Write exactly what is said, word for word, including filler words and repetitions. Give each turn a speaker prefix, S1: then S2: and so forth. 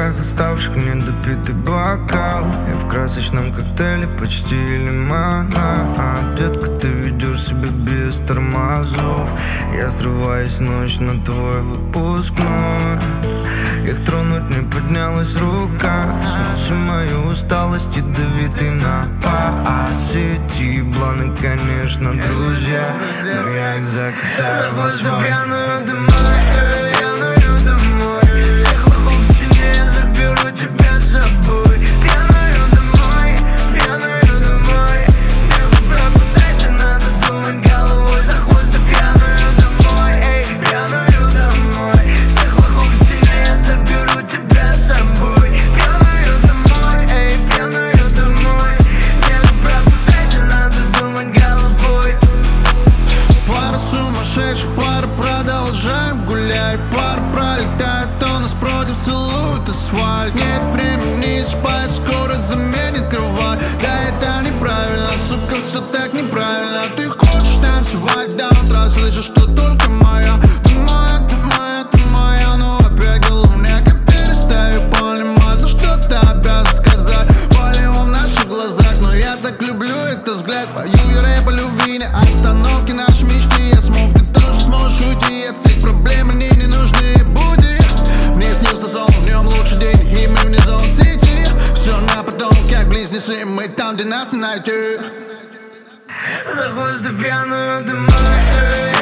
S1: руках оставших недопитый бокал. Я в красочном коктейле почти лимонад. Детка, ты ведешь себя без тормозов. Я срываюсь в ночь на твой выпускной. Их тронуть не поднялась рука. Сносу мою усталость, ядовитый напад. Сети бланы, конечно, друзья, но я их закатаю в асфальт. Пьяную домой, пьяную домой. Всех лохов в стене я заберу тебя с собой. Пьяную домой, пьяную домой. Небо пропадать, и надо думать головой за хвост. Да пьяную домой, эй, пьяную домой. Всех лохов в стене я заберу тебя с собой. Пьяную домой, эй, пьяную домой. Небо пропадать, и надо думать головой.
S2: Пара сумасшедших, пара продолжаем гулять. Пара пролетает, то нас против целует асфальт. Нет времени спать, скоро заменит кровать. Да это неправильно, сука, все так неправильно. Ты хочешь танцевать до утра, слышишь, что только моя. Ты моя, ты моя, ты моя, но опять головняк. Я перестаю понимать, ну что ты обязан сказать. Болево в наших глазах, но я так люблю этот взгляд. Пою я рэп о любви, не остановки наши мечты. Я смог, ты тоже сможешь уйти от всех проблем, мне не нужны буди. Мне снился сон, в нем лучший день, и мы вне зон сети. Все на потом, как близнецы, мы там, где нас не найти.
S1: За хвост да пьяную домой.